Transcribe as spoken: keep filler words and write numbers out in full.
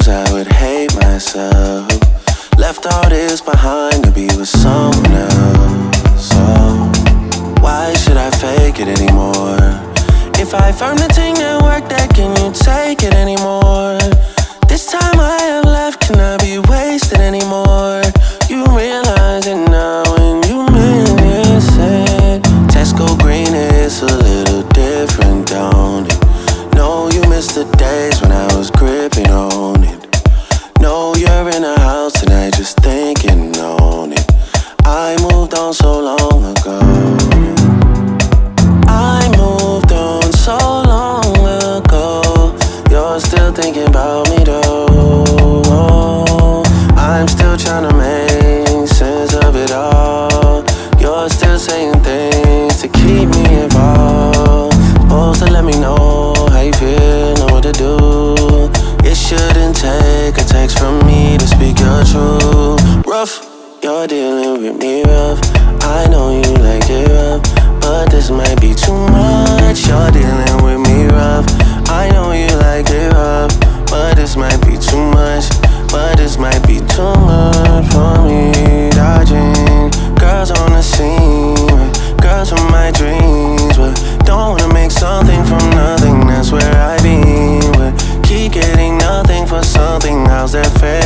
knows I would hate myself. Left all this behind to be with someone else. So why should I fake it anymore? If I found the thing that worked, that can you take it anymore? This time I have left cannot be wasted anymore. You realize it now when you miss it. Tesco green is a little different, don't it? No, you miss the days when I was gripping on it. No, you're in a house tonight just thinking on it. I moved on so long ago. I moved on so long ago. You're still thinking about me though. I'm still trying to make sense of it all. You're still saying things to keep me involved. Supposed to let me know how you feel, know what to do. It shouldn't take a text from me to speak your truth. Rough, you're dealing with me rough. I know you like it rough, but this might be too much. You're dealing with me rough. I know you like it rough, but this might be too much. But this might be too much for me. Dodging girls on the scene, girls from my dreams, but don't wanna make something from nothing. That's where I've been. But keep getting nothing for something. How's that fair?